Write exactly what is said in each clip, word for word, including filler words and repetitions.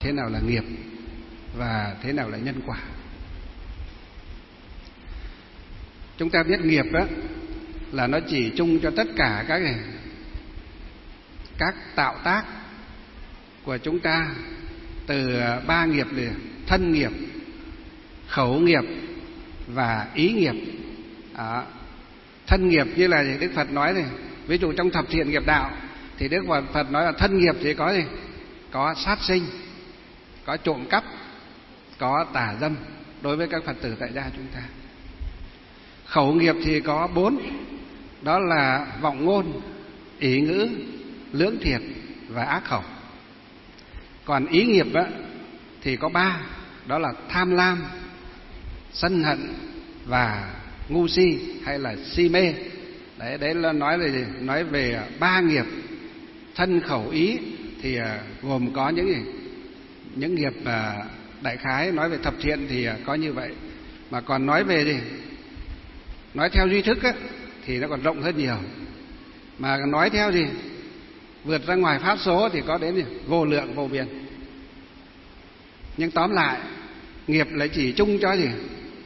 thế nào là nghiệp và thế nào là nhân quả. Chúng ta biết nghiệp đó là nó chỉ chung cho tất cả các các tạo tác của chúng ta, từ ba nghiệp là thân nghiệp, khẩu nghiệp và ý nghiệp. Đó. Thân nghiệp như là Đức Phật nói này, ví dụ trong thập thiện nghiệp đạo thì Đức Phật nói là thân nghiệp thì có gì? Có sát sinh, có trộm cắp, có tà dâm đối với các Phật tử tại gia chúng ta. Khẩu nghiệp thì có bốn, đó là vọng ngôn, ỷ ngữ, lưỡng thiệt và ác khẩu. Còn ý nghiệp á, thì có ba, đó là tham lam, sân hận và ngu si hay là si mê. Đấy, đấy là nói về gì? Nói về ba nghiệp thân khẩu ý thì gồm có những gì? Những nghiệp đại khái nói về thập thiện thì có như vậy. Mà còn nói về gì? Nói theo duy thức á, thì nó còn rộng hơn nhiều. Mà nói theo gì? Vượt ra ngoài pháp số thì có đến gì? Vô lượng vô biên. Nhưng tóm lại, nghiệp lại chỉ chung cho gì?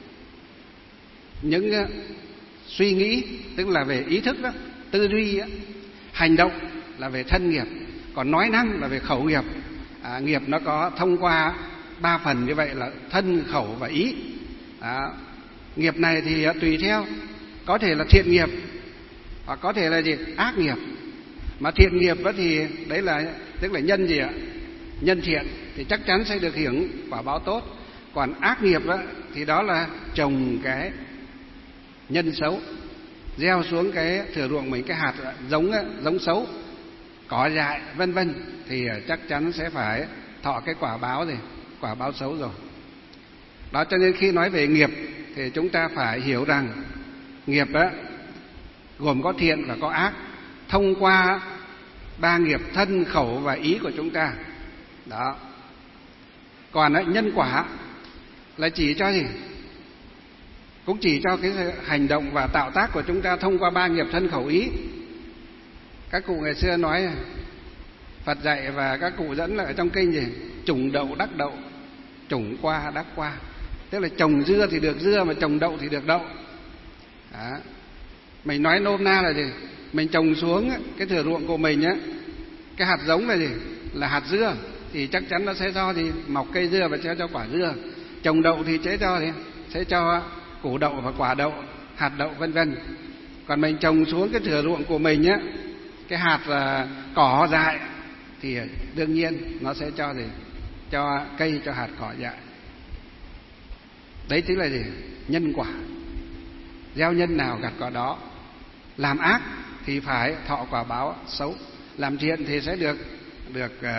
Những suy nghĩ, tức là về ý thức đó, tư duy đó. Hành động là về thân nghiệp, còn nói năng là về khẩu nghiệp. À, nghiệp nó có thông qua ba phần như vậy là thân, khẩu và ý. À, nghiệp này thì tùy theo, có thể là thiện nghiệp hoặc có thể là gì? Ác nghiệp. Mà thiện nghiệp đó thì đấy là tức là nhân gì ạ? Nhân thiện thì chắc chắn sẽ được hưởng quả báo tốt. Còn ác nghiệp đó thì đó là trồng cái nhân xấu, gieo xuống cái thửa ruộng mình cái hạt giống giống xấu, cỏ dại vân vân, thì chắc chắn sẽ phải thọ cái quả báo gì? Quả báo xấu rồi. Đó, cho nên khi nói về nghiệp thì chúng ta phải hiểu rằng nghiệp đó gồm có thiện và có ác, thông qua ba nghiệp thân, khẩu và ý của chúng ta. Đó. Còn đó, nhân quả là chỉ cho gì? Cũng chỉ cho cái hành động và tạo tác của chúng ta thông qua ba nghiệp thân, khẩu, ý. Các cụ ngày xưa nói, Phật dạy và các cụ dẫn là ở trong kinh gì? Trùng đậu đắc đậu, trùng qua đắc qua. Tức là trồng dưa thì được dưa, mà trồng đậu thì được đậu. Đó. Mình nói nôm na là gì? Mình trồng xuống cái thửa ruộng của mình á, cái hạt giống là gì? Là hạt dưa, thì chắc chắn nó sẽ cho thì mọc cây dưa và sẽ cho quả dưa. Trồng đậu thì sẽ cho thì sẽ cho củ đậu và quả đậu, hạt đậu vân vân. Còn mình trồng xuống cái thửa ruộng của mình á, cái hạt là cỏ dại thì đương nhiên nó sẽ cho gì? Cho cây, cho hạt cỏ dại. Đấy chính là gì? Nhân quả. Gieo nhân nào gặt quả đó. Làm ác thì phải thọ quả báo xấu, làm thiện thì sẽ được được uh,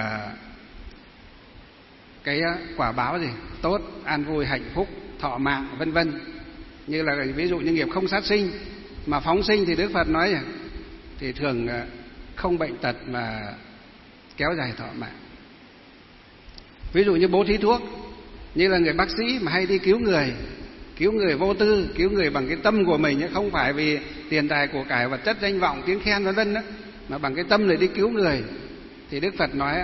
cái quả báo gì? Tốt, an vui, hạnh phúc, thọ mạng vân vân. Như là ví dụ như nghiệp không sát sinh, mà phóng sinh thì Đức Phật nói thì thường không bệnh tật mà kéo dài thọ mạng. Ví dụ như bố thí thuốc, như là người bác sĩ mà hay đi cứu người, cứu người vô tư, cứu người bằng cái tâm của mình, không phải vì tiền tài của cải vật chất danh vọng tiếng khen vân vân, mà bằng cái tâm để đi cứu người, thì Đức Phật nói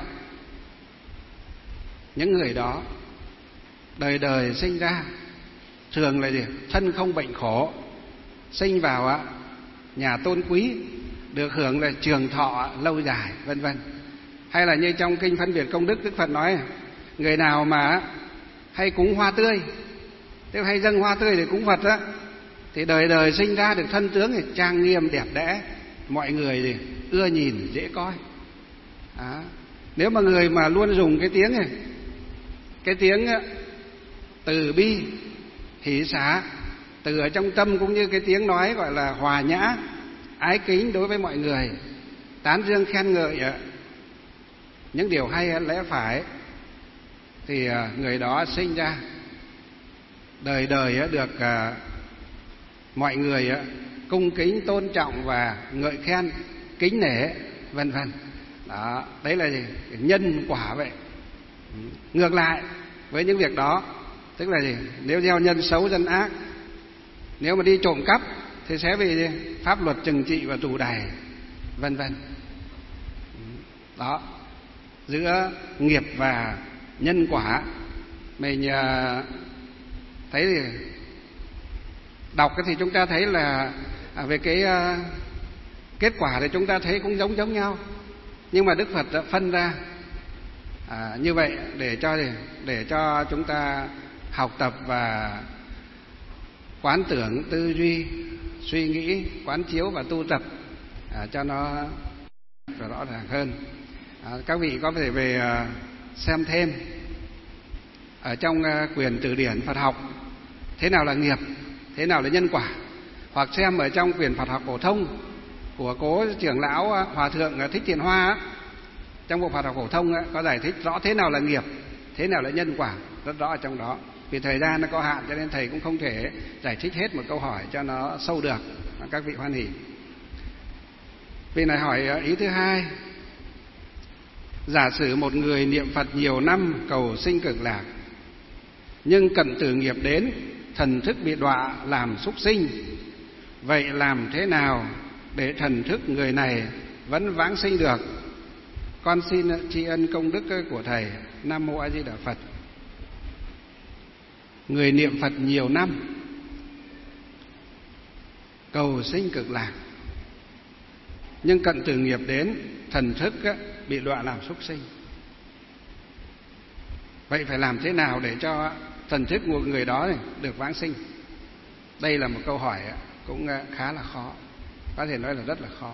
những người đó đời đời sinh ra thường là gì? Thân không bệnh khổ, sinh vào nhà tôn quý, được hưởng là trường thọ lâu dài vân vân. Hay là như trong kinh Phân biệt Công Đức, Đức Phật nói người nào mà hay cúng hoa tươi, tức hay dâng hoa tươi để cúng Phật á, thì đời đời sinh ra được thân tướng thì trang nghiêm đẹp đẽ, mọi người thì ưa nhìn dễ coi. Đó. Nếu mà người mà luôn dùng cái tiếng này, cái tiếng từ bi, hỷ xả, từ ở trong tâm, cũng như cái tiếng nói gọi là hòa nhã, ái kính đối với mọi người, tán dương khen ngợi những điều hay lẽ phải, thì người đó sinh ra đời đời được mọi người cung kính, tôn trọng và ngợi khen, kính nể vân vân. Đó, đấy là gì? Nhân quả vậy. Ngược lại với những việc đó, tức là gì? Nếu gieo nhân xấu dân ác, nếu mà đi trộm cắp thì sẽ bị pháp luật trừng trị và tù đày vân vân. Đó, giữa nghiệp và nhân quả. Mình thấy thì đọc thì chúng ta thấy là về cái kết quả thì chúng ta thấy cũng giống giống nhau, nhưng mà Đức Phật đã phân ra à, như vậy để cho để cho chúng ta học tập và quán tưởng, tư duy, suy nghĩ, quán chiếu và tu tập à, cho nó rõ ràng hơn. À, các vị có thể về à, xem thêm ở trong à, quyển từ điển Phật học thế nào là nghiệp, thế nào là nhân quả, hoặc xem ở trong quyển Phật học phổ thông của cố trưởng lão Hòa thượng Thích Thiện Hoa, trong bộ Phật học phổ thông có giải thích rõ thế nào là nghiệp, thế nào là nhân quả, rất rõ ở trong đó. Vì thời gian nó có hạn cho nên thầy cũng không thể giải thích hết một câu hỏi cho nó sâu được. Các vị hoan hỉ. Vị này hỏi ý thứ hai: giả sử một người niệm Phật nhiều năm cầu sinh cực lạc, nhưng cận tử nghiệp đến, thần thức bị đọa làm súc sinh, vậy làm thế nào để thần thức người này vẫn vãng sinh được? Con xin tri ân công đức của thầy. Nam mô A Di Đà Phật. Người niệm Phật nhiều năm cầu sinh cực lạc, nhưng cận tử nghiệp đến, thần thức bị đọa làm súc sinh. Vậy phải làm thế nào để cho thần thức của người đó được vãng sinh? Đây là một câu hỏi cũng khá là khó, có thể nói là rất là khó.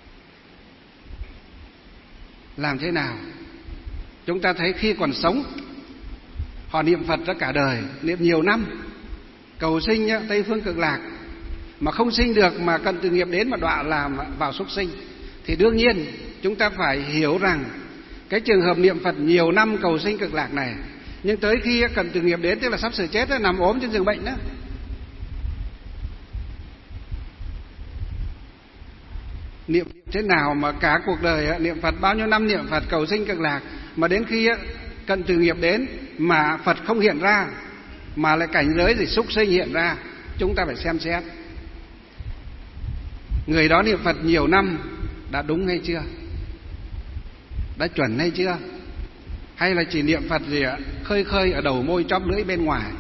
Làm thế nào? Chúng ta thấy khi còn sống họ niệm Phật ra cả đời, niệm nhiều năm, cầu sinh Tây Phương Cực Lạc, mà không sinh được, mà cận tử nghiệp đến mà đọa làm vào súc sinh, thì đương nhiên chúng ta phải hiểu rằng cái trường hợp niệm Phật nhiều năm cầu sinh Cực Lạc này, nhưng tới khi cận tử nghiệp đến, tức là sắp sửa chết, nằm ốm trên giường bệnh đó, niệm thế nào mà cả cuộc đời niệm Phật, bao nhiêu năm niệm Phật cầu sinh Cực Lạc, mà đến khi cận tử nghiệp đến mà Phật không hiện ra, mà lại cảnh giới thì súc sinh hiện ra. Chúng ta phải xem xét người đó niệm Phật nhiều năm đã đúng hay chưa, đã chuẩn hay chưa, hay là chỉ niệm Phật gì ạ, khơi khơi ở đầu môi chóp lưỡi bên ngoài,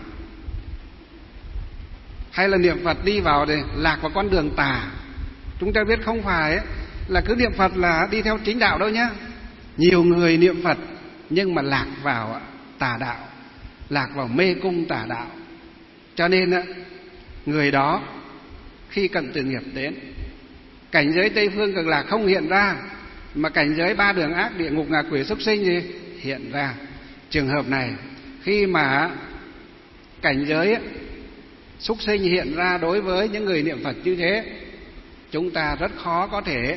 hay là niệm Phật đi vào để lạc vào con đường tà. Chúng ta biết không phải ấy, là cứ niệm Phật là đi theo chính đạo đâu nhá. Nhiều người niệm Phật nhưng mà lạc vào tà đạo, lạc vào mê cung tà đạo. Cho nên người đó khi cận tử nghiệp đến, cảnh giới Tây Phương Cực Lạc không hiện ra, mà cảnh giới ba đường ác, địa ngục, ngạ quỷ, súc sinh gì hiện ra. Trường hợp này khi mà cảnh giới súc sinh hiện ra đối với những người niệm Phật như thế, chúng ta rất khó có thể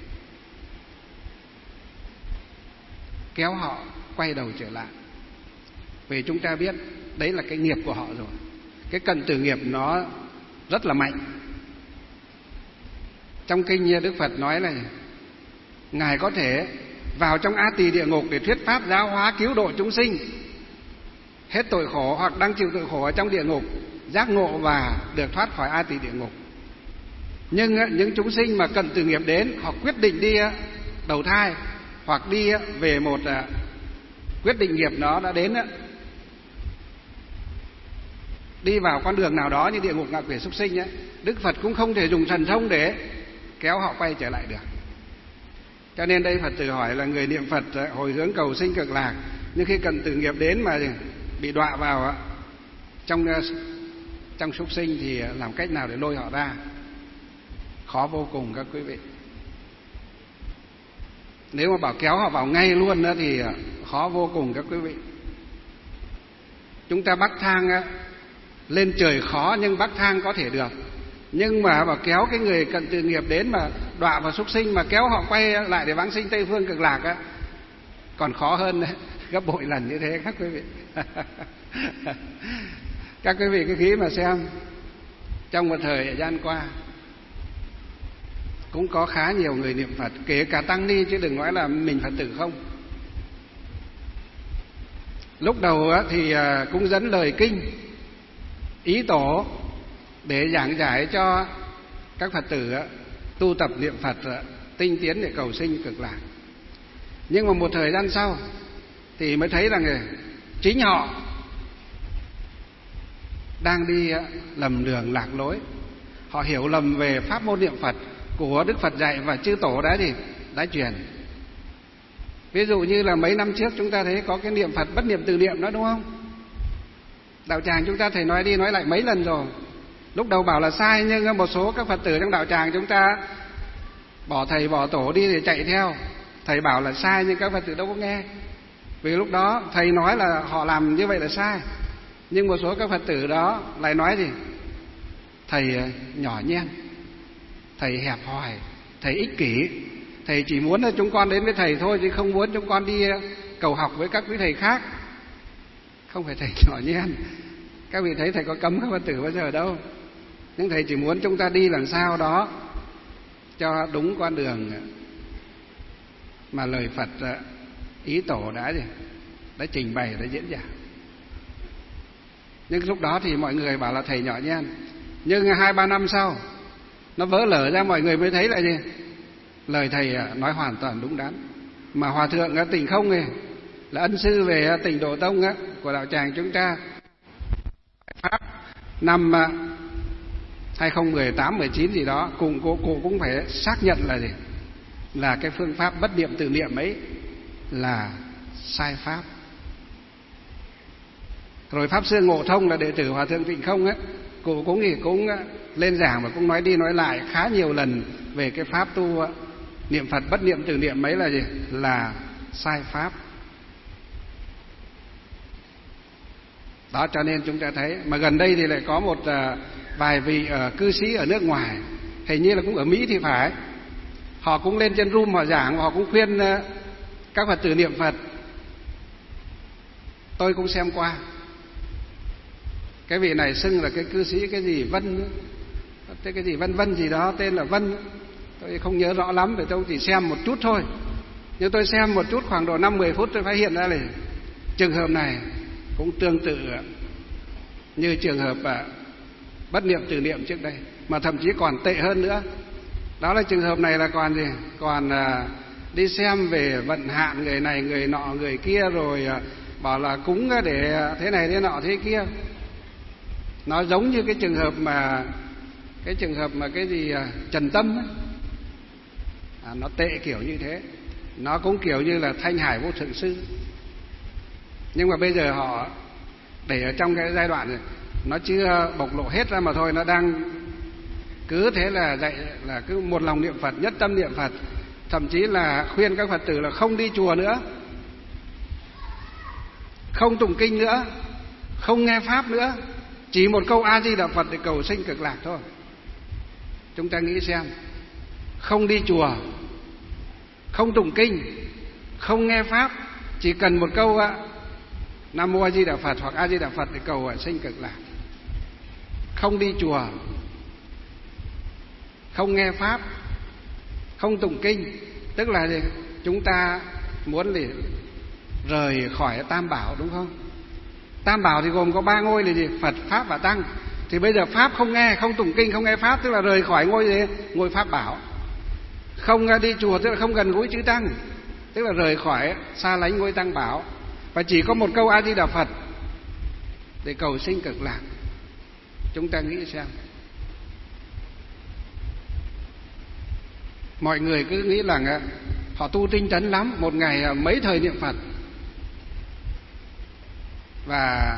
kéo họ quay đầu trở lại, vì chúng ta biết đấy là cái nghiệp của họ rồi. Cái cận tử nghiệp nó rất là mạnh. Trong kinh Đức Phật nói là Ngài có thể vào trong A Tỳ địa ngục để thuyết pháp giáo hóa cứu độ chúng sinh hết tội khổ, hoặc đang chịu tội khổ ở trong địa ngục, giác ngộ và được thoát khỏi A Tỳ địa ngục. Nhưng những chúng sinh mà cận tử nghiệp đến, họ quyết định đi đầu thai, hoặc đi về một quyết định nghiệp nó đã đến, đi vào con đường nào đó như địa ngục, ngạ quỷ, súc sinh ấy, Đức Phật cũng không thể dùng thần thông để kéo họ quay trở lại được. Cho nên đây Phật tử hỏi là người niệm Phật hồi hướng cầu sinh Cực Lạc, nhưng khi cận tử nghiệp đến mà bị đọa vào trong trong súc sinh thì làm cách nào để lôi họ ra? Khó vô cùng các quý vị. Nếu mà bảo kéo họ vào ngay luôn đó thì khó vô cùng các quý vị. Chúng ta bắc thang lên trời khó, nhưng bắc thang có thể được. Nhưng mà bảo kéo cái người cận tử nghiệp đến mà đọa vào súc sinh, mà kéo họ quay lại để vãng sinh Tây Phương Cực Lạc á, còn khó hơn gấp bội lần như thế các quý vị. Các quý vị cứ nghĩ mà xem, trong một thời gian qua cũng có khá nhiều người niệm Phật, kể cả tăng ni chứ đừng nói là mình Phật tử không. Lúc đầu thì cũng dẫn lời kinh ý tổ để giảng giải cho các Phật tử tu tập niệm Phật tinh tiến để cầu sinh Cực Lạc. Nhưng mà một thời gian sau thì mới thấy rằng chính họ đang đi lầm đường lạc lối. Họ hiểu lầm về pháp môn niệm Phật của Đức Phật dạy và chư tổ đã gì đã truyền. Ví dụ như là mấy năm trước chúng ta thấy có cái niệm Phật bất niệm từ niệm đó, đúng không? Đạo tràng chúng ta thầy nói đi nói lại mấy lần rồi. Lúc đầu bảo là sai, nhưng một số các Phật tử trong đạo tràng chúng ta bỏ thầy bỏ tổ đi để chạy theo. Thầy bảo là sai nhưng các Phật tử đâu có nghe. Vì lúc đó thầy nói là họ làm như vậy là sai, nhưng một số các Phật tử đó lại nói gì? Thầy nhỏ nhen, thầy hẹp hòi, thầy ích kỷ, thầy chỉ muốn là chúng con đến với thầy thôi, chứ không muốn chúng con đi cầu học với các quý thầy khác. Không phải thầy nhỏ nhen. Các vị thấy thầy có cấm các Phật tử bao giờ đâu. Nhưng thầy chỉ muốn chúng ta đi làm sao đó cho đúng con đường mà lời Phật ý tổ đã gì đã trình bày, đã diễn giải. Nhưng lúc đó thì mọi người bảo là thầy nhỏ nhen. Nhưng hai ba năm sau nó vỡ lở ra, mọi người mới thấy là gì? Lời thầy nói hoàn toàn đúng đắn. Mà Hòa thượng Tịnh Không này là ân sư về Tịnh Độ Tông á, của đạo tràng chúng ta, pháp năm hai không một tám mười chín gì đó, cùng cô, cô cũng phải xác nhận là gì? Là cái phương pháp bất niệm từ niệm ấy là sai pháp. Rồi Pháp Sư Ngộ Thông là đệ tử Hòa thượng Tịnh Không ấy, cụ cũng thì cũng lên giảng và cũng nói đi nói lại khá nhiều lần về cái pháp tu niệm Phật bất niệm từ niệm ấy là gì? Là sai pháp. Đó, cho nên chúng ta thấy, mà gần đây thì lại có một uh, vài vị uh, cư sĩ ở nước ngoài, hình như là cũng ở Mỹ thì phải, họ cũng lên trên room họ giảng, họ cũng khuyên uh, các Phật tử niệm Phật. Tôi cũng xem qua. Cái vị này xưng là cái cư sĩ cái gì Vân, cái cái gì Vân Vân gì đó, tên là Vân, tôi không nhớ rõ lắm, để tôi chỉ xem một chút thôi. Nhưng tôi xem một chút khoảng độ năm mười phút tôi phát hiện ra là trường hợp này cũng tương tự như trường hợp bất niệm từ niệm trước đây, mà thậm chí còn tệ hơn nữa. Đó là trường hợp này là còn gì? Còn đi xem về vận hạn người này người nọ người kia, rồi bảo là cúng để thế này thế nọ thế kia. Nó giống như cái trường hợp mà cái trường hợp mà cái gì Trần Tâm ấy. À, nó tệ kiểu như thế. Nó cũng kiểu như là Thanh Hải Vô Thượng Sư. Nhưng mà bây giờ họ để ở trong cái giai đoạn này, nó chưa bộc lộ hết ra mà thôi. Nó đang cứ thế là dạy là cứ một lòng niệm Phật, nhất tâm niệm Phật. Thậm chí là khuyên các Phật tử là không đi chùa nữa, không tụng kinh nữa, không nghe pháp nữa, chỉ một câu A Di Đà Phật để cầu sinh cực lạc thôi. Chúng ta nghĩ xem, không đi chùa, không tụng kinh, không nghe pháp, chỉ cần một câu Nam Mô A Di Đà Phật hoặc A Di Đà Phật để cầu sinh cực lạc. Không đi chùa, không nghe pháp, không tụng kinh, tức là gì? Chúng ta muốn thì rời khỏi Tam Bảo, đúng không? Tam Bảo thì gồm có ba ngôi là gì? Phật, Pháp và Tăng. Thì bây giờ Pháp không nghe, không tụng kinh, không nghe Pháp, tức là rời khỏi ngôi gì? Ngôi Pháp Bảo. Không đi chùa tức là không gần gũi chữ Tăng, tức là rời khỏi, xa lánh ngôi Tăng Bảo. Và chỉ có một câu A Di Đà Phật để cầu sinh cực lạc. Chúng ta nghĩ xem, mọi người cứ nghĩ là họ tu tinh tấn lắm, một ngày mấy thời niệm Phật. Và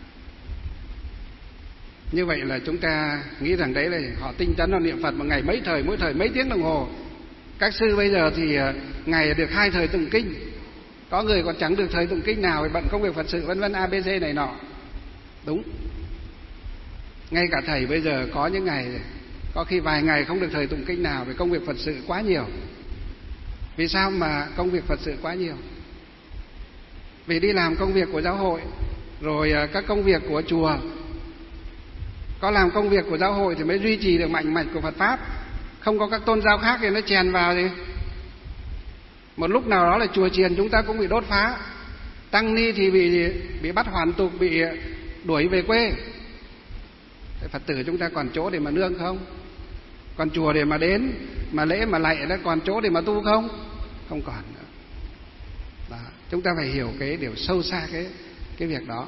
như vậy là chúng ta nghĩ rằng đấy là họ tinh tấn vào niệm Phật một ngày mấy thời, mỗi thời mấy tiếng đồng hồ. Các sư bây giờ thì ngày được hai thời tụng kinh, có người còn chẳng được thời tụng kinh nào vì bận công việc Phật sự vân vân a bê xê này nọ. Đúng. Ngay cả thầy bây giờ có những ngày có khi vài ngày không được thời tụng kinh nào vì công việc Phật sự quá nhiều. Vì sao mà công việc Phật sự quá nhiều? Vì đi làm công việc của giáo hội, rồi các công việc của chùa. Có làm công việc của giáo hội thì mới duy trì được mạnh mạch của Phật Pháp. Không có các tôn giáo khác thì nó chèn vào thì một lúc nào đó là chùa chiền chúng ta cũng bị đốt phá, tăng ni thì bị bị bắt hoàn tục, bị đuổi về quê. Phật tử chúng ta còn chỗ để mà nương không? Còn chùa để mà đến, mà lễ mà lạy đó, còn chỗ để mà tu không? Không còn nữa. Đó. Chúng ta phải hiểu cái điều sâu xa cái cái việc đó.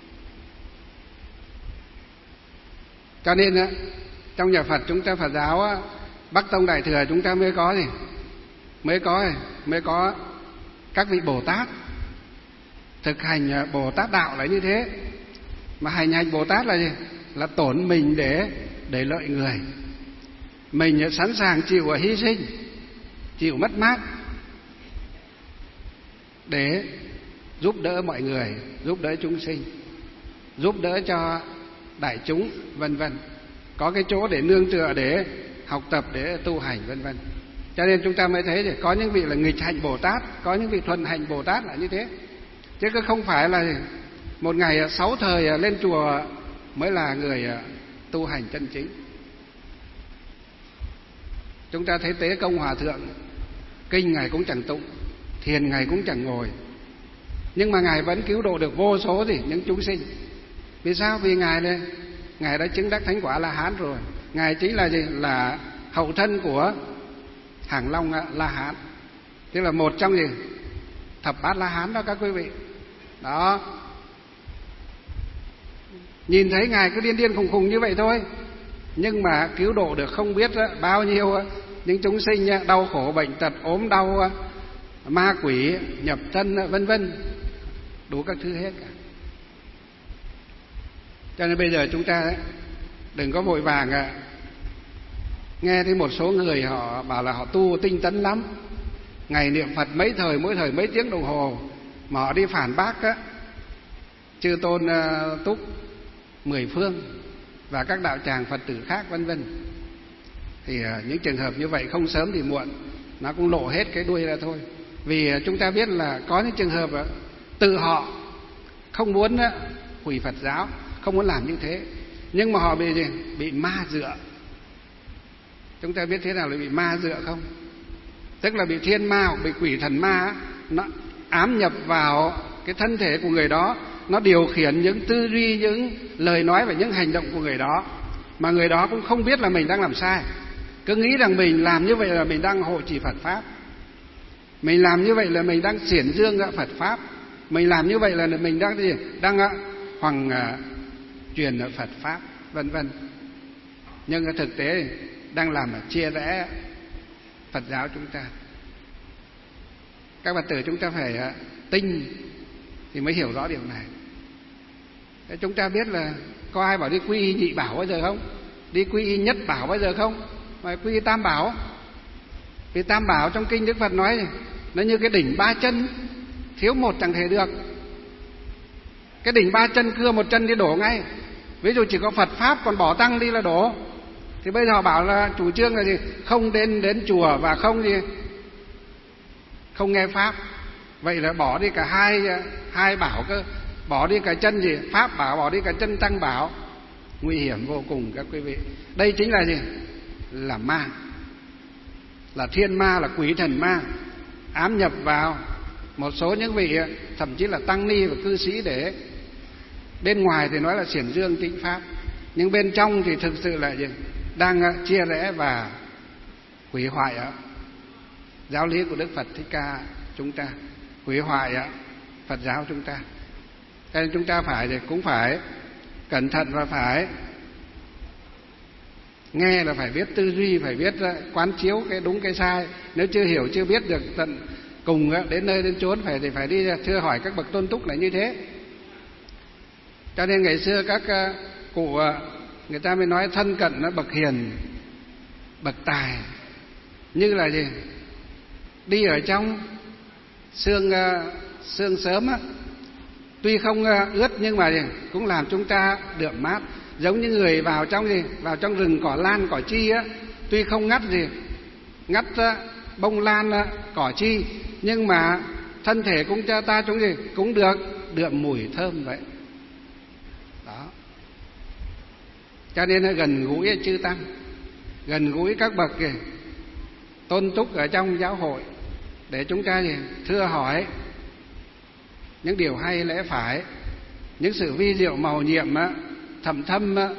Cho nên á, trong nhà Phật chúng ta Phật giáo á, Bắc Tông Đại Thừa chúng ta mới có gì? Mới có mới có các vị Bồ Tát. Thực hành Bồ Tát đạo là như thế. Mà hành hành Bồ Tát là gì? Là tổn mình để để lợi người. Mình sẵn sàng chịu hy sinh, chịu mất mát để giúp đỡ mọi người, giúp đỡ chúng sinh, giúp đỡ cho đại chúng, vân vân. Có cái chỗ để nương tựa, để học tập, để tu hành, vân vân. Cho nên chúng ta mới thấy thì có những vị là nghịch hành Bồ Tát, có những vị thuần hành Bồ Tát là như thế. Chứ không phải là một ngày sáu thời lên chùa mới là người tu hành chân chính. Chúng ta thấy Tế Công Hòa Thượng, kinh Ngài cũng chẳng tụng, thiền Ngài cũng chẳng ngồi, nhưng mà Ngài vẫn cứu độ được vô số gì những chúng sinh. Vì sao? Vì Ngài này, Ngài đã chứng đắc thánh quả La Hán rồi. Ngài chính là gì? Là hậu thân của Hàng Long La Hán, tức là một trong gì? Thập bát La Hán đó các quý vị. Đó. Nhìn thấy Ngài cứ điên điên khùng khùng như vậy thôi, nhưng mà cứu độ được không biết bao nhiêu những chúng sinh đau khổ bệnh tật, ốm đau, ma quỷ nhập thân, vân vân, đủ các thứ hết cả. Cho nên bây giờ chúng ta đừng có vội vàng. Nghe thấy một số người họ bảo là họ tu tinh tấn lắm, ngày niệm Phật mấy thời, mỗi thời mấy tiếng đồng hồ, mà họ đi phản bác á, chư tôn Túc Mười Phương và các đạo tràng Phật tử khác, vân vân. Thì những trường hợp như vậy không sớm thì muộn nó cũng lộ hết cái đuôi ra thôi. Vì chúng ta biết là có những trường hợp tự họ không muốn hủy Phật giáo, không muốn làm như thế, nhưng mà họ bị gì? Bị ma dựa. Chúng ta biết thế nào là bị ma dựa không? Tức là bị thiên ma hoặc bị quỷ thần ma nó ám nhập vào cái thân thể của người đó, nó điều khiển những tư duy, những lời nói và những hành động của người đó, mà người đó cũng không biết là mình đang làm sai, cứ nghĩ rằng mình làm như vậy là mình đang hộ trì Phật pháp, mình làm như vậy là mình đang xiển dương Phật pháp, mình làm như vậy là mình đang gì? Đang hoằng truyền Phật pháp, vân vân. Nhưng thực tế đang làm chia rẽ Phật giáo chúng ta. Các Phật tử chúng ta phải tinh thì mới hiểu rõ điều này. Thế chúng ta biết là có ai bảo đi quy y nhị bảo bao giờ không? Đi quy y nhất bảo bao giờ không? Mà quy y tam bảo. Vì tam bảo trong kinh Đức Phật nói nó như cái đỉnh ba chân, thiếu một chẳng thể được. Cái đỉnh ba chân cưa một chân đi đổ ngay. Ví dụ chỉ có Phật pháp còn bỏ tăng đi là đổ. Thì bây giờ họ bảo là chủ trương là gì? Không đến đến chùa và không gì? Không nghe pháp. Vậy là bỏ đi cả hai hai bảo cơ, bỏ đi cả chân gì? Pháp bảo, bỏ đi cả chân tăng bảo. Nguy hiểm vô cùng các quý vị. Đây chính là gì? Là ma. Là thiên ma, là quỷ thần ma ám nhập vào một số những vị, thậm chí là tăng ni và cư sĩ, để bên ngoài thì nói là xiển dương chính pháp, nhưng bên trong thì thực sự là gì? Đang chia rẽ và hủy hoại giáo lý của Đức Phật Thích Ca chúng ta, hủy hoại Phật giáo chúng ta. Cho nên chúng ta phải thì cũng phải cẩn thận và phải nghe là phải biết tư duy, phải biết quán chiếu cái đúng cái sai. Nếu chưa hiểu, chưa biết được tận cùng đến nơi đến chốn, phải thì phải đi thưa hỏi các bậc tôn túc là như thế. Cho nên ngày xưa các cụ người ta mới nói thân cận nó bậc hiền, bậc tài, như là gì? Đi ở trong sương sương sớm á, tuy không ướt nhưng mà gì? Cũng làm chúng ta đượm mát. Giống như người vào trong gì? Vào trong rừng cỏ lan cỏ chi á, tuy không ngắt gì, ngắt bông lan cỏ chi, nhưng mà thân thể cũng cho ta chúng gì? Cũng được đượm mùi thơm vậy. Đó. Cho nên là gần gũi chư tăng, gần gũi các bậc kìa, tôn túc ở trong giáo hội, để chúng ta gì? Thưa hỏi những điều hay lẽ phải, những sự vi diệu màu nhiệm á, thầm thâm á,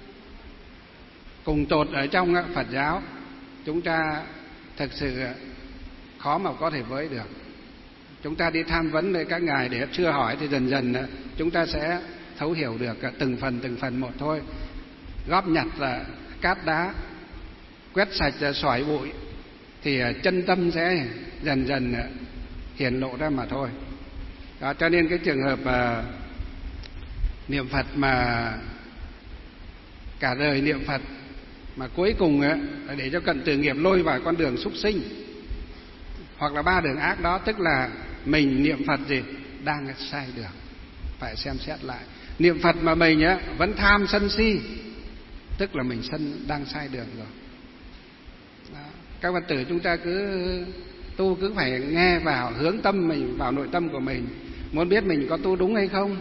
cùng tột ở trong Phật giáo, chúng ta thực sự khó mà có thể với được. Chúng ta đi tham vấn với các ngài để chưa hỏi thì dần dần chúng ta sẽ thấu hiểu được từng phần từng phần một thôi. Góp nhặt là cát đá, quét sạch sỏi bụi thì chân tâm sẽ dần dần hiển lộ ra mà thôi. Đó, cho nên cái trường hợp uh, niệm Phật mà cả đời niệm Phật mà cuối cùng uh, là để cho cận tử nghiệp lôi vào con đường súc sinh hoặc là ba đường ác đó, tức là mình niệm Phật gì đang sai đường, phải xem xét lại. Niệm Phật mà mình á vẫn tham sân si, tức là mình sân đang sai đường rồi. Đó. Các Phật tử chúng ta cứ tu cứ phải nghe vào, hướng tâm mình vào nội tâm của mình, muốn biết mình có tu đúng hay không.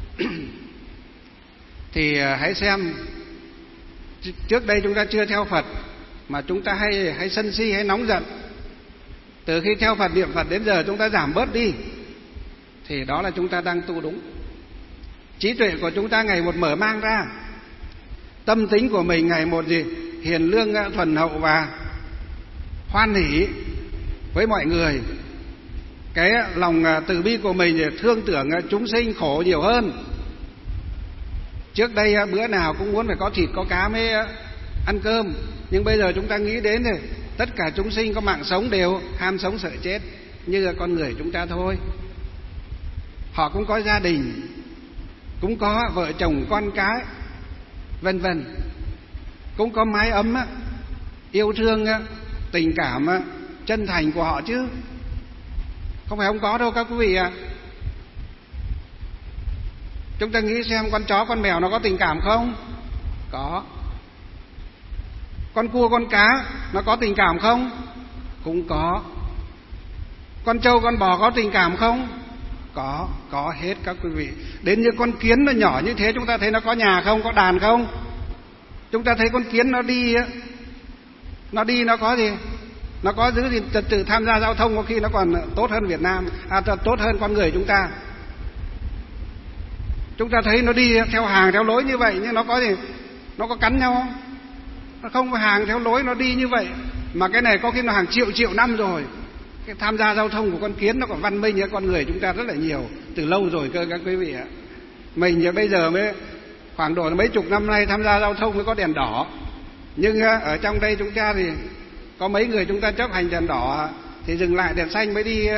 Thì hãy xem, trước đây chúng ta chưa theo Phật mà chúng ta hay hay sân si hay nóng giận. Từ khi theo Phật niệm Phật đến giờ chúng ta giảm bớt đi, thì đó là chúng ta đang tu đúng. Trí tuệ của chúng ta ngày một mở mang ra, tâm tính của mình ngày một gì hiền lương thuần hậu và hoan hỷ với mọi người. Cái lòng từ bi của mình thương tưởng chúng sinh khổ nhiều hơn. Trước đây bữa nào cũng muốn phải có thịt có cá mới ăn cơm, nhưng bây giờ chúng ta nghĩ đến rồi, tất cả chúng sinh có mạng sống đều ham sống sợ chết như là con người chúng ta thôi. Họ cũng có gia đình, cũng có vợ chồng con cái vân vân, cũng có mái ấm yêu thương tình cảm chân thành của họ chứ, không phải không có đâu các quý vị ạ. Chúng ta nghĩ xem, con chó con mèo nó có tình cảm không? Có. Con cua con cá nó có tình cảm không? Cũng có. Con trâu con bò có tình cảm không? Có, có hết các quý vị. Đến như con kiến nó nhỏ như thế, chúng ta thấy nó có nhà không? Có đàn không? Chúng ta thấy con kiến nó đi, nó đi nó có gì? Nó có giữ gì trật tự tham gia giao thông, có khi nó còn tốt hơn Việt Nam, à, tốt hơn con người chúng ta. Chúng ta thấy nó đi theo hàng theo lối như vậy, nhưng nó có gì? Nó có cắn nhau không? Nó không có hàng theo lối, nó đi như vậy. Mà cái này có khi nó hàng triệu triệu năm rồi. Cái tham gia giao thông của con kiến nó còn văn minh hơn con người chúng ta rất là nhiều, từ lâu rồi cơ các quý vị ạ. Mình bây giờ mới khoảng độ mấy chục năm nay tham gia giao thông mới có đèn đỏ. Nhưng ở trong đây chúng ta thì có mấy người chúng ta chấp hành đèn đỏ thì dừng lại đèn xanh mới đi.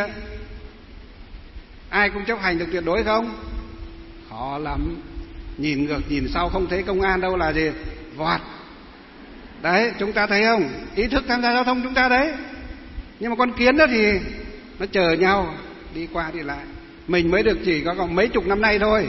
Ai cũng chấp hành được tuyệt đối không? Khó lắm. Nhìn ngược nhìn sau không thấy công an đâu là gì? Vọt. Đấy, chúng ta thấy không? Ý thức tham gia giao thông chúng ta đấy. Nhưng mà con kiến đó thì nó chờ nhau đi qua đi lại. Mình mới được chỉ có còn mấy chục năm nay thôi,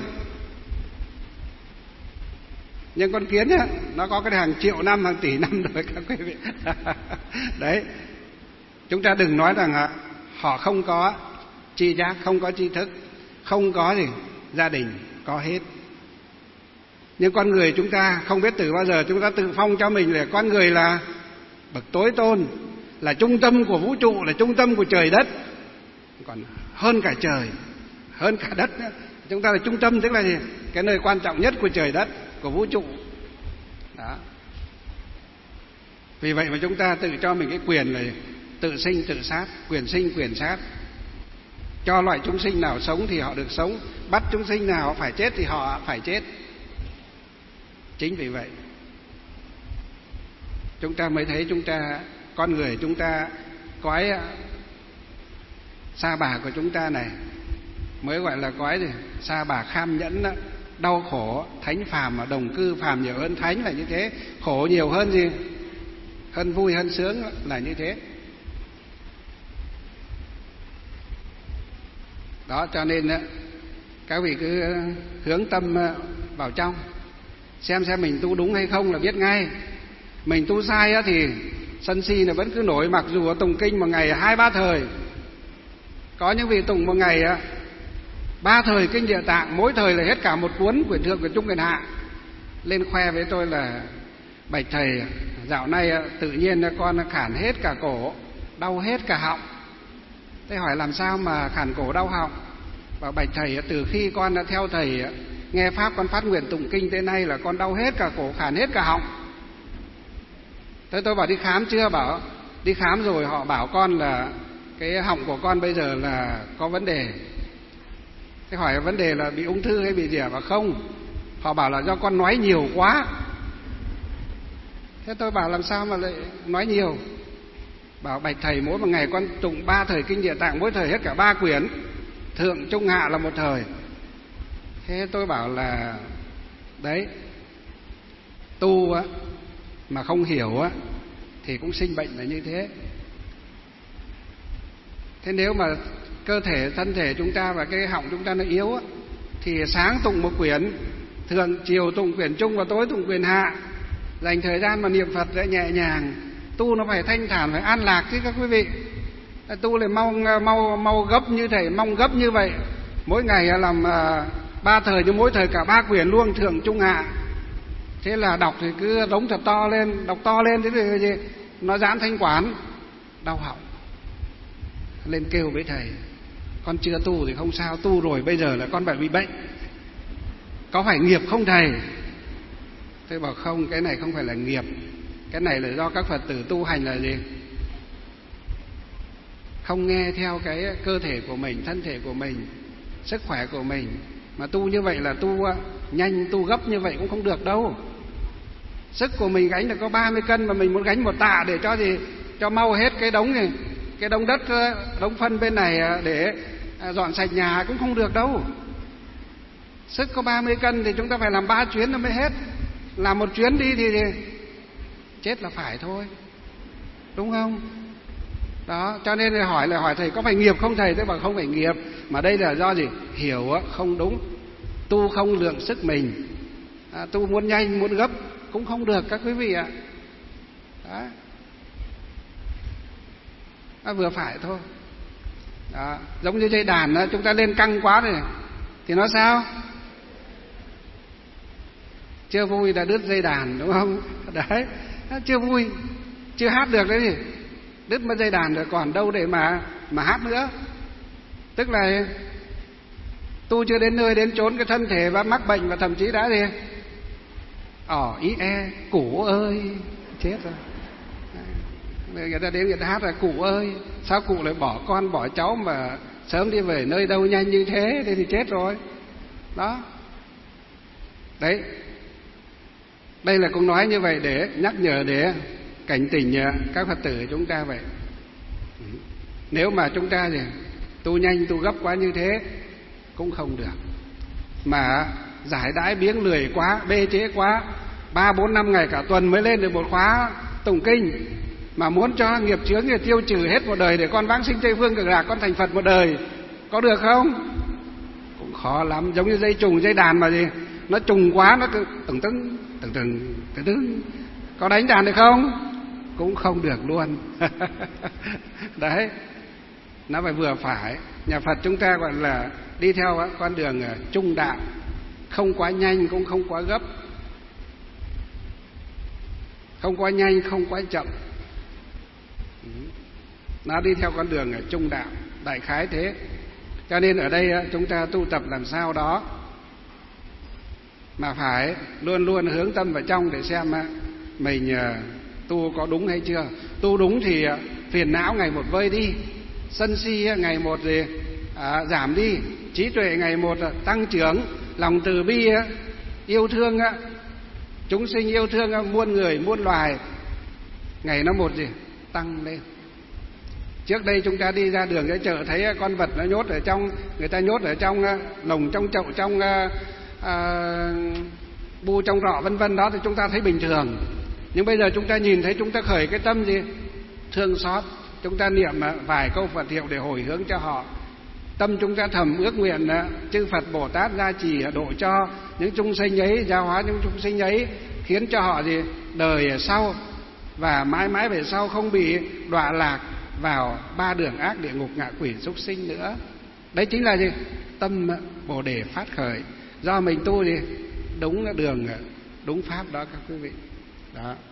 nhưng con kiến á, nó có cái hàng triệu năm, hàng tỷ năm rồi các quý vị. Đấy, chúng ta đừng nói rằng họ không có tri giác, không có tri thức, không có gì gia đình, có hết. Nhưng con người chúng ta không biết từ bao giờ chúng ta tự phong cho mình là con người là bậc tối tôn, là trung tâm của vũ trụ, là trung tâm của trời đất, còn hơn cả trời, hơn cả đất nữa. Chúng ta là trung tâm, tức là gì? Cái nơi quan trọng nhất của trời đất, của vũ trụ. Đó. Vì vậy mà chúng ta tự cho mình cái quyền là tự sinh tự sát, quyền sinh quyền sát. Cho loại chúng sinh nào sống thì họ được sống, bắt chúng sinh nào phải chết thì họ phải chết. Chính vì vậy chúng ta mới thấy chúng ta, con người chúng ta, cõi sa bà của chúng ta này mới gọi là cõi gì? Sa bà kham nhẫn đó, đau khổ, thánh phàm mà đồng cư, phàm nhiều hơn thánh là như thế, khổ nhiều hơn gì? Hơn vui, hơn sướng là như thế. Đó, cho nên các vị cứ hướng tâm vào trong, xem xem mình tu đúng hay không là biết ngay. Mình tu sai thì sân si là vẫn cứ nổi, mặc dù tụng kinh một ngày hai ba thời. Có những vị tụng một ngày ba thời kinh Địa Tạng, mỗi thời là hết cả một cuốn quyển thượng, quyển trung, quyển hạ, lên khoe với tôi là bạch thầy, dạo này tự nhiên con khản hết cả cổ, đau hết cả họng. Thế hỏi làm sao mà khản cổ đau họng? Bảo bạch thầy, từ khi con đã theo thầy nghe pháp, con phát nguyện tụng kinh tới nay là con đau hết cả cổ, khản hết cả họng. Thế tôi bảo đi khám chưa? Bảo đi khám rồi, họ bảo con là cái họng của con bây giờ là có vấn đề. Thế hỏi vấn đề là bị ung thư hay bị gì à? Bảo không. Họ bảo là do con nói nhiều quá. Thế tôi bảo làm sao mà lại nói nhiều? Bảo bạch thầy, mỗi một ngày con tụng ba thời kinh Địa Tạng, mỗi thời hết cả ba quyển, thượng trung hạ là một thời. Thế tôi bảo là đấy, tu á mà không hiểu á thì cũng sinh bệnh là như thế. Thế nếu mà cơ thể, thân thể chúng ta và cái họng chúng ta nó yếu á, thì sáng tụng một quyển thượng, chiều tụng quyển trung và tối tụng quyển hạ, dành thời gian mà niệm Phật để nhẹ nhàng. Tu nó phải thanh thản, phải an lạc chứ các quý vị. Tu lại mau mau mau gấp như thầy mong gấp như vậy, mỗi ngày làm ba thời, nhưng mỗi thời cả ba quyển luôn, thượng trung hạ. Thế là đọc thì cứ đống thật to lên, đọc to lên, thế thì gì? Nó giãn thanh quản, đau họng. Lên kêu với thầy, con chưa tu thì không sao, tu rồi bây giờ là con phải bị bệnh, có phải nghiệp không thầy? Tôi bảo không, cái này không phải là nghiệp, cái này là do các Phật tử tu hành là gì? Không nghe theo cái cơ thể của mình, thân thể của mình, sức khỏe của mình. Mà tu như vậy là tu nhanh, tu gấp như vậy cũng không được đâu. Sức của mình gánh được có ba mươi cân mà mình muốn gánh một tạ để cho gì? Cho mau hết cái đống này, cái đống đất, đống phân bên này để dọn sạch nhà cũng không được đâu. Sức có ba mươi cân thì chúng ta phải làm ba chuyến nó mới hết. Làm một chuyến đi thì chết là phải thôi, đúng không? Đó, cho nên là hỏi là hỏi thầy có phải nghiệp không thầy? Tôi bảo không phải nghiệp, mà đây là do gì? Hiểu không đúng, tu không lượng sức mình, à, tu muốn nhanh muốn gấp cũng không được các quý vị ạ. Đó, nó vừa phải thôi. Đó, giống như dây đàn đó, chúng ta lên căng quá rồi thì nó sao? Chưa vui đã đứt dây đàn, đúng không? Đấy, chưa vui, chưa hát được đấy gì, đứt mất dây đàn rồi còn đâu để mà mà hát nữa. Tức là tu chưa đến nơi đến chốn, cái thân thể và mắc bệnh và thậm chí đã gì ỏ ý e, cụ ơi, chết rồi. Người ta đến người ta hát là cụ ơi, sao cụ lại bỏ con bỏ cháu mà sớm đi về nơi đâu nhanh như thế, thế thì chết rồi. Đó, đấy, đây là cũng nói như vậy để nhắc nhở, để cảnh tỉnh các Phật tử chúng ta vậy. Nếu mà chúng ta gì tu nhanh tu gấp quá như thế cũng không được, mà giải đãi biếng lười quá, bê trễ quá, ba bốn năm ngày cả tuần mới lên được một khóa tụng kinh, mà muốn cho nghiệp chướng thì tiêu trừ hết một đời để con vãng sinh Tây Phương Cực Lạc, con thành Phật một đời, có được không? Cũng khó lắm. Giống như dây trùng dây đàn mà gì, nó trùng quá nó cứ từng từng từng từng từng từng, có đánh đàn được không? Cũng không được luôn. Đấy, nó phải vừa phải. Nhà Phật chúng ta gọi là đi theo con đường trung đạo, không quá nhanh cũng không quá gấp, không quá nhanh không quá chậm. Nó đi theo con đường trung đạo, đại khái thế. Cho nên ở đây chúng ta tu tập làm sao đó mà phải luôn luôn hướng tâm vào trong để xem mình tu có đúng hay chưa. Tu đúng thì phiền não ngày một vơi đi, sân si ngày một gì à, giảm đi, trí tuệ ngày một tăng trưởng, lòng từ bi yêu thương chúng sinh, yêu thương muôn người muôn loài ngày nó một gì tăng lên. Trước đây chúng ta đi ra đường cái chợ thấy con vật nó nhốt ở trong, người ta nhốt ở trong lồng, trong chậu, trong à, bu, trong rọ vân vân đó thì chúng ta thấy bình thường. Nhưng bây giờ chúng ta nhìn thấy, chúng ta khởi cái tâm gì thương xót, chúng ta niệm vài câu Phật hiệu để hồi hướng cho họ. Tâm chúng ta thầm ước nguyện chư Phật Bồ Tát gia trì độ cho những chúng sinh ấy, giáo hóa những chúng sinh ấy, khiến cho họ gì đời sau và mãi mãi về sau không bị đọa lạc vào ba đường ác, địa ngục, ngạ quỷ, súc sinh nữa. Đấy chính là gì tâm Bồ Đề phát khởi do mình tu gì đúng đường đúng pháp đó các quý vị. Đó.